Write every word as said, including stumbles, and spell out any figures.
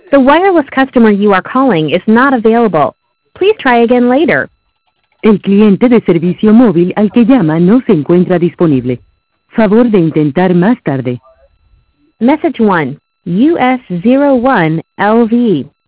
The wireless customer you are calling is not available. Please try again later. El cliente de servicio móvil al que llama no se encuentra disponible. Favor de intentar más tarde. Message one, U S zero one L V.